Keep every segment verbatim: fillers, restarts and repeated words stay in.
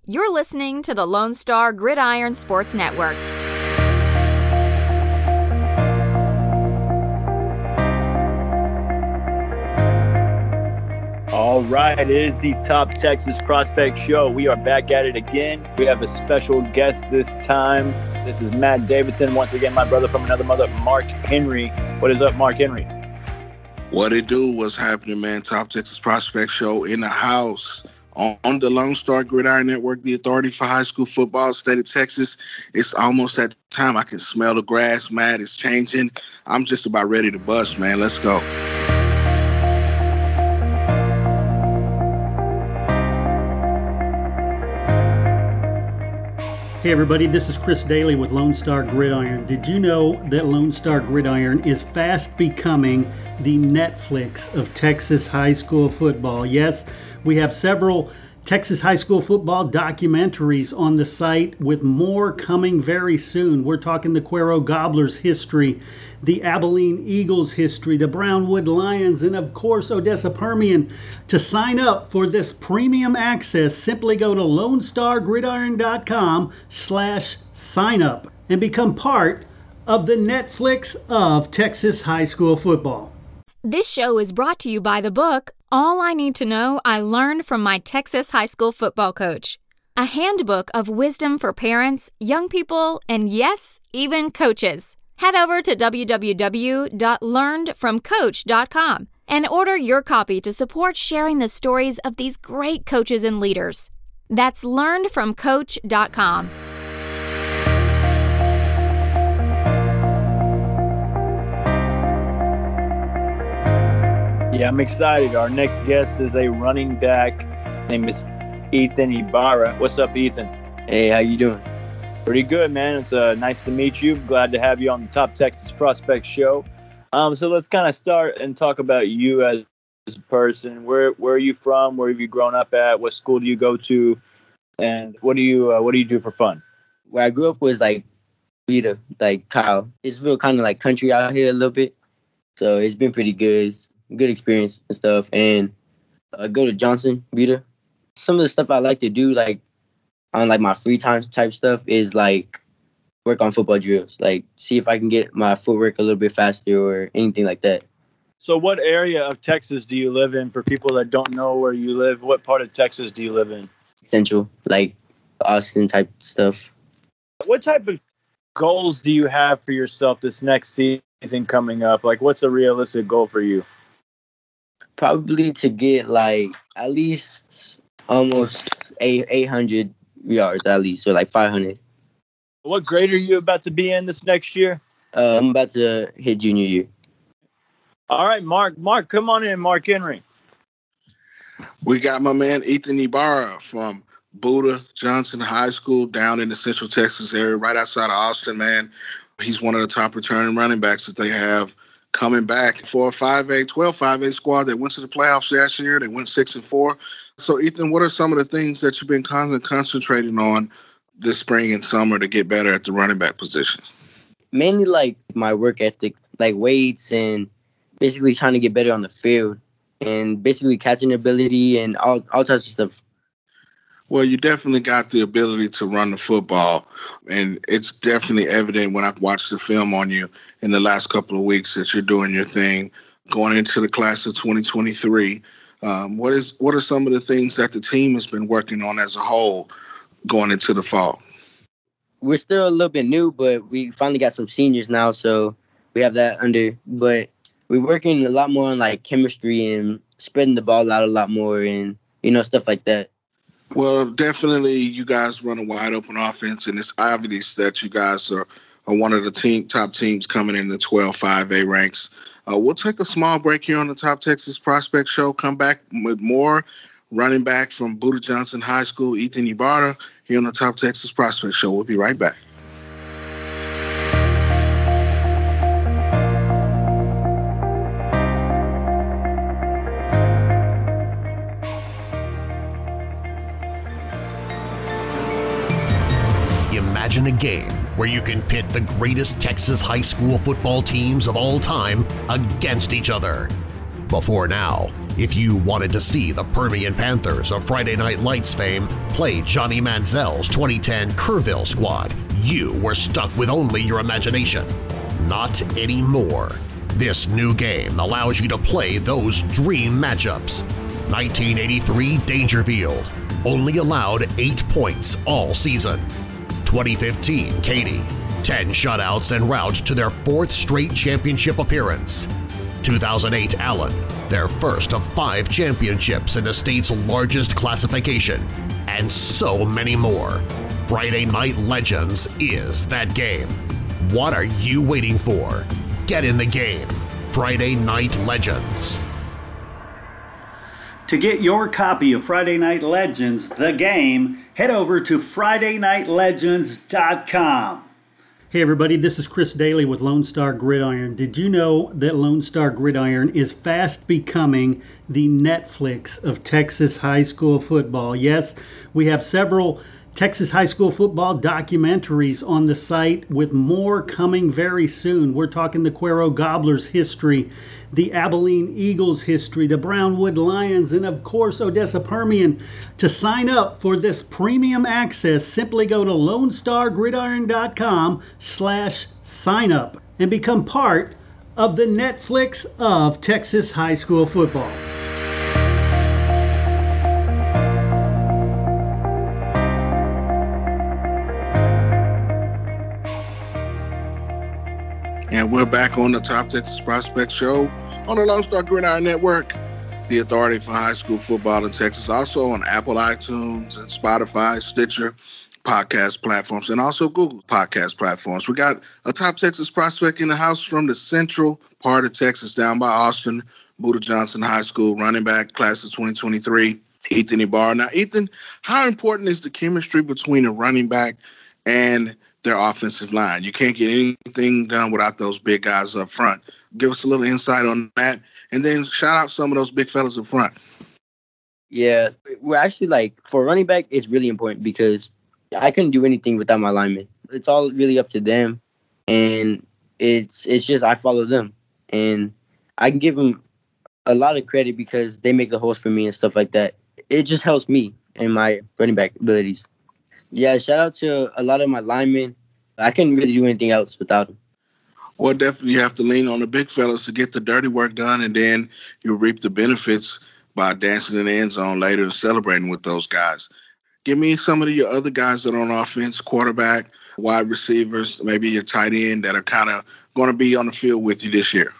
You're listening to the Lone Star Gridiron Sports Network. All right, it is the Top Texas Prospect Show. We are back at it again. We have a special guest this time. This is Matt Davidson. Once again, my brother from another mother, Mark Henry. What is up, Mark Henry? What it do, what's happening, man? Top Texas Prospect Show in the house on, on the Lone Star Gridiron Network, the authority for high school football, state of Texas. It's almost that time. I can smell the grass, Matt. It's changing. I'm just about ready to bust, man. Let's go. Hey everybody, this is Chris Daly with Lone Star Gridiron. Did you know that Lone Star Gridiron is fast becoming the Netflix of Texas high school football? Yes, we have several Texas high school football documentaries on the site with more coming very soon. We're talking the Cuero Gobblers history, the Abilene Eagles history, the Brownwood Lions, and of course Odessa Permian. To sign up for this premium access, simply go to lone star gridiron dot com slash sign up and become part of the Netflix of Texas high school football. This show is brought to you by the book, All I Need to Know I Learned from My Texas High School Football Coach. A handbook of wisdom for parents, young people, and yes, even coaches. Head over to w w w dot learned from coach dot com and order your copy to support sharing the stories of these great coaches and leaders. That's learned from coach dot com. Yeah, I'm excited. Our next guest is a running back. His name is Ethan Ibarra. What's up, Ethan? Hey, how you doing? Pretty good, man. It's uh, nice to meet you. Glad to have you on the Top Texas Prospect Show. Um, so let's kind of start and talk about you as, as a person. Where where are you from? Where have you grown up at? What school do you go to? And what do you uh, what do you do for fun? Where I grew up was like Vita, like Kyle. It's real kind of like country out here a little bit, so it's been pretty good. It's good experience and stuff. And uh, go to Johnson, Vita. Some of the stuff I like to do, like on like my free time type stuff, is like work on football drills, like see if I can get my footwork a little bit faster or anything like that. So what area of Texas do you live in? For people that don't know where you live, what part of Texas do you live in? Central, like Austin type stuff. What type of goals do you have for yourself this next season coming up? Like, what's a realistic goal for you? Probably to get like at least almost eight eight hundred yards at least, or like five hundred. What grade are you about to be in this next year? Uh, I'm about to hit junior year. All right, Mark. Mark, come on in, Mark Henry. We got my man Ethan Ibarra from Buda Johnson High School down in the Central Texas area, right outside of Austin, man. He's one of the top returning running backs that they have coming back for a five A, twelve five A squad that went to the playoffs last year. They went six and four. So, Ethan, what are some of the things that you've been con- concentrating on this spring and summer to get better at the running back position? Mainly like my work ethic, like weights, and basically trying to get better on the field, and basically catching ability and all all types of stuff. Well, you definitely got the ability to run the football, and it's definitely evident when I've watched the film on you in the last couple of weeks that you're doing your thing going into the class of twenty twenty-three. Um, what is what are some of the things that the team has been working on as a whole going into the fall? We're still a little bit new, but we finally got some seniors now, so we have that under. But we're working a lot more on like chemistry and spreading the ball out a lot more, and you know, stuff like that. Well, definitely you guys run a wide open offense, and it's obvious that you guys are, are one of the team top teams coming in the twelve five A ranks. Uh, we'll take a small break here on the Top Texas Prospect Show. Come back with more running back from Buda Johnson High School, Ethan Ibarra, here on the Top Texas Prospect Show. We'll be right back. Imagine a game where you can pit the greatest Texas high school football teams of all time against each other. Before now, If you wanted to see the Permian Panthers of Friday Night Lights fame play Johnny Manziel's twenty ten Kerrville squad, you were stuck with only your imagination. Not anymore. This new game allows you to play those dream matchups. nineteen eighty-three Dangerfield only allowed eight points all season. twenty fifteen Katy, ten shutouts en route to their fourth straight championship appearance. two thousand eight Allen, their first of five championships in the state's largest classification, and so many more. Friday Night Legends is that game. What are you waiting for? Get in the game. Friday Night Legends. To get your copy of Friday Night Legends, the game, head over to Friday Night Legends dot com. Hey everybody, this is Chris Daly with Lone Star Gridiron. Did you know that Lone Star Gridiron is fast becoming the Netflix of Texas high school football? Yes, we have several Texas high school football documentaries on the site, with more coming very soon. We're talking the Cuero Gobblers history, the Abilene Eagles history, the Brownwood Lions, and of course Odessa Permian. To sign up for this premium access, simply go to Lone Star Gridiron dot com slash sign up and become part of the Netflix of Texas high school football. And we're back on the Top Texas Prospect Show on the Lone Star Gridiron Network, the authority for high school football in Texas. Also on Apple iTunes and Spotify, Stitcher podcast platforms, and also Google podcast platforms. We got a Top Texas prospect in the house from the central part of Texas, down by Austin, Buda Johnson High School, running back, class of twenty twenty-three, Ethan Ibarra. Now, Ethan, how important is the chemistry between a running back and their offensive line? You can't get anything done without those big guys up front. Give us a little insight on that, and then shout out some of those big fellas up front. Yeah, we're actually, like, for running back, it's really important because I couldn't do anything without my linemen. It's all really up to them, and it's it's just I follow them. And I can give them a lot of credit because they make the holes for me and stuff like that. It just helps me and my running back abilities. Yeah, shout out to a lot of my linemen. I couldn't really do anything else without them. Well, definitely you have to lean on the big fellas to get the dirty work done, and then you'll reap the benefits by dancing in the end zone later and celebrating with those guys. Give me some of your other guys that are on offense, quarterback, wide receivers, maybe your tight end, that are kind of going to be on the field with you this year.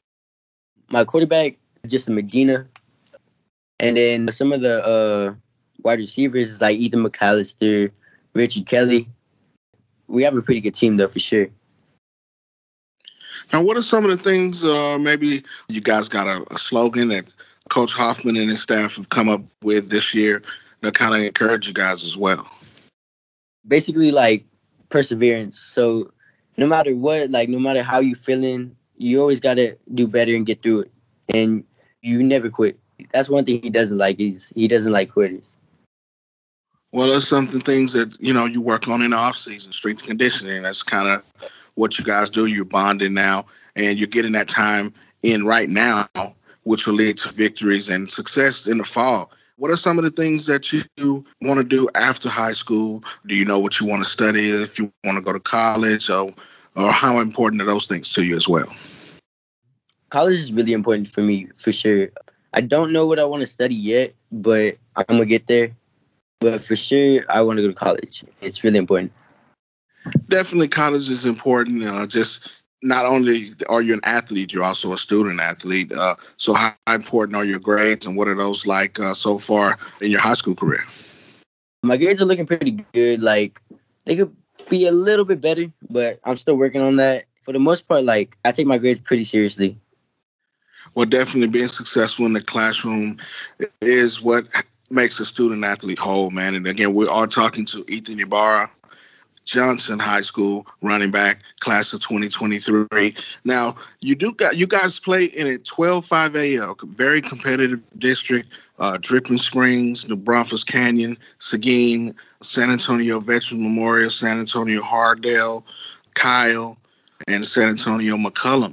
My quarterback, Justin Medina. And then some of the uh, wide receivers is like Ethan McAllister, Richie Kelly. We have a pretty good team, though, for sure. Now, what are some of the things, uh, maybe you guys got a, a slogan that Coach Hoffman and his staff have come up with this year that kind of encourage you guys as well? Basically, like, perseverance. So no matter what, like, no matter how you feeling, you always got to do better and get through it. And you never quit. That's one thing he doesn't like. He's, he doesn't like quitters. Well, there's something things that, you know, you work on in the offseason, strength and conditioning. That's kind of what you guys do. You're bonding now, and you're getting that time in right now, which will lead to victories and success in the fall. What are some of the things that you want to do after high school? Do you know what you want to study, if you want to go to college, or, or how important are those things to you as well? College is really important for me, for sure. I don't know what I want to study yet, but I'm going to get there. But for sure, I want to go to college. It's really important. Definitely college is important. Uh, just not only are you an athlete, you're also a student athlete. Uh, so how important are your grades, and what are those like uh, so far in your high school career? My grades are looking pretty good. Like, they could be a little bit better, but I'm still working on that. For the most part, like, I take my grades pretty seriously. Well, definitely being successful in the classroom is what makes a student athlete whole, man. And again, we are talking to Ethan Ibarra, Johnson High School running back, class of twenty twenty-three. Now, you do got you guys play in a twelve five A L, very competitive district. Uh, Dripping Springs, New Braunfels Canyon, Seguin, San Antonio Veterans Memorial, San Antonio Hardale, Kyle, and San Antonio McCullum.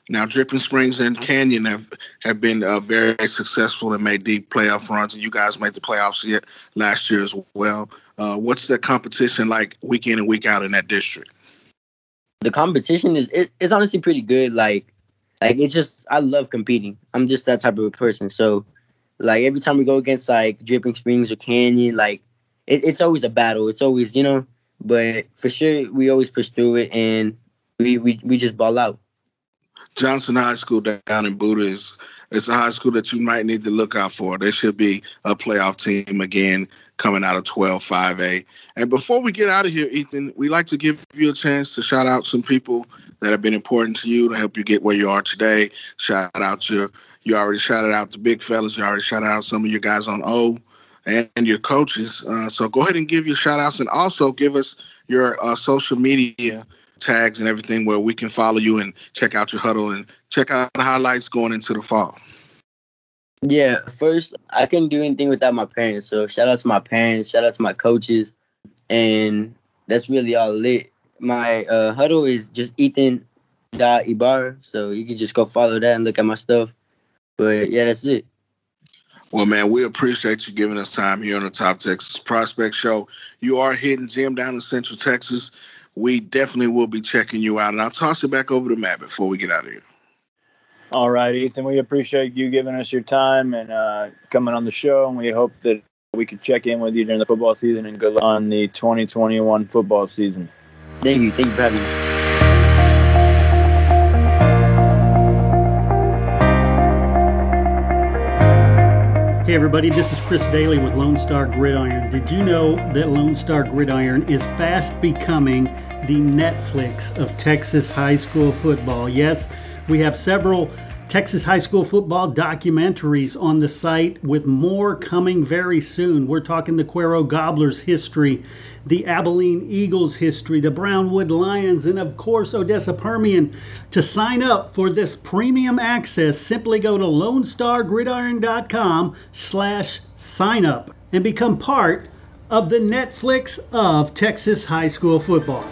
Now, Dripping Springs and Canyon have, have been uh, very successful and made deep playoff runs, and you guys made the playoffs yet last year as well. Uh, what's the competition like week in and week out in that district? The competition is it, it's honestly pretty good. Like, like it just I love competing. I'm just that type of a person. So, like every time we go against like Dripping Springs or Canyon, like it, it's always a battle. It's always you know, but for sure we always push through it and we we, we just ball out. Johnson High School down in Buda is it's a high school that you might need to look out for. They should be a playoff team again coming out of twelve five A. And before we get out of here, Ethan, we like to give you a chance to shout out some people that have been important to you to help you get where you are today. Shout out your, you already shouted out the big fellas. You already shouted out some of your guys on O and, and your coaches. Uh, so go ahead and give your shout outs and also give us your uh, social media tags and everything where we can follow you and check out your huddle and check out the highlights going into the fall. Yeah, first, I couldn't do anything without my parents. So shout out to my parents, shout out to my coaches, and that's really all it. My uh, huddle is just Ethan dot Ibarra, so you can just go follow that and look at my stuff. But yeah, that's it. Well, man, we appreciate you giving us time here on the Top Texas Prospect Show. You are a hidden gem down in Central Texas. We definitely will be checking you out. And I'll toss it back over to Matt before we get out of here. All right, Ethan, we appreciate you giving us your time and uh, coming on the show. And we hope that we could check in with you during the football season and good luck on the twenty twenty-one football season. Thank you. Thank you for having me. Hey everybody, this is Chris Daly with Lone Star Gridiron. Did you know that Lone Star Gridiron is fast becoming the Netflix of Texas high school football? Yes, we have several Texas high school football documentaries on the site with more coming very soon. We're talking the Cuero Gobblers history, the Abilene Eagles history, the Brownwood Lions, and of course Odessa Permian. To sign up for this premium access, simply go to lone star gridiron dot com slash sign up and become part of the Netflix of Texas high school football.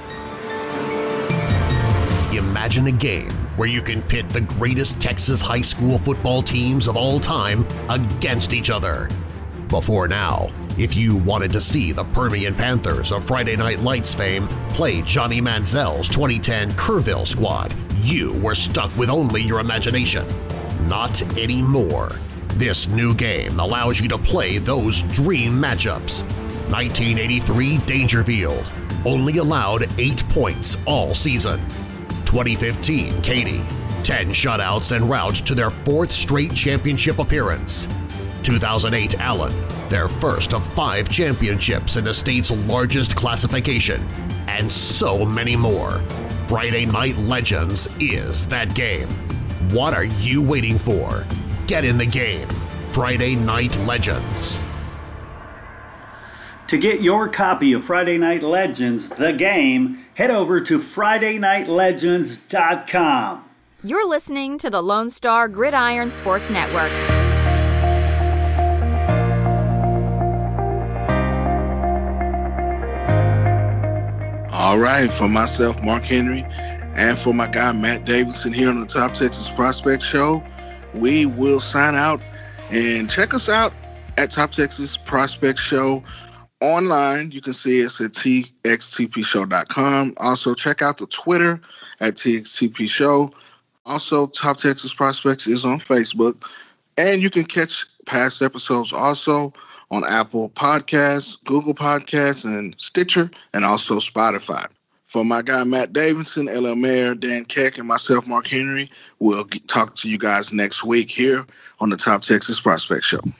Imagine a game where you can pit the greatest Texas high school football teams of all time against each other. Before now, if you wanted to see the Permian Panthers of Friday Night Lights fame play Johnny Manziel's twenty ten Kerrville squad, you were stuck with only your imagination. Not anymore. This new game allows you to play those dream matchups. nineteen eighty-three Dangerfield only allowed eight points all season. twenty fifteen Katy, ten shutouts en route to their fourth straight championship appearance. two thousand eight Allen, their first of five championships in the state's largest classification, and so many more. Friday Night Legends is that game. What are you waiting for? Get in the game. Friday Night Legends. To get your copy of Friday Night Legends, the game, head over to friday night legends dot com. You're listening to the Lone Star Gridiron Sports Network. All right, for myself, Mark Henry, and for my guy, Matt Davidson, here on the Top Texas Prospect Show, we will sign out. And check us out at Top Texas Prospect Show online. You can see us at t x t p show dot com. Also, check out the Twitter at T X T P Show. Also, Top Texas Prospects is on Facebook. And you can catch past episodes also on Apple Podcasts, Google Podcasts, and Stitcher, and also Spotify. For my guy, Matt Davidson, L L Mayer, Dan Keck, and myself, Mark Henry, we'll get, talk to you guys next week here on the Top Texas Prospect Show.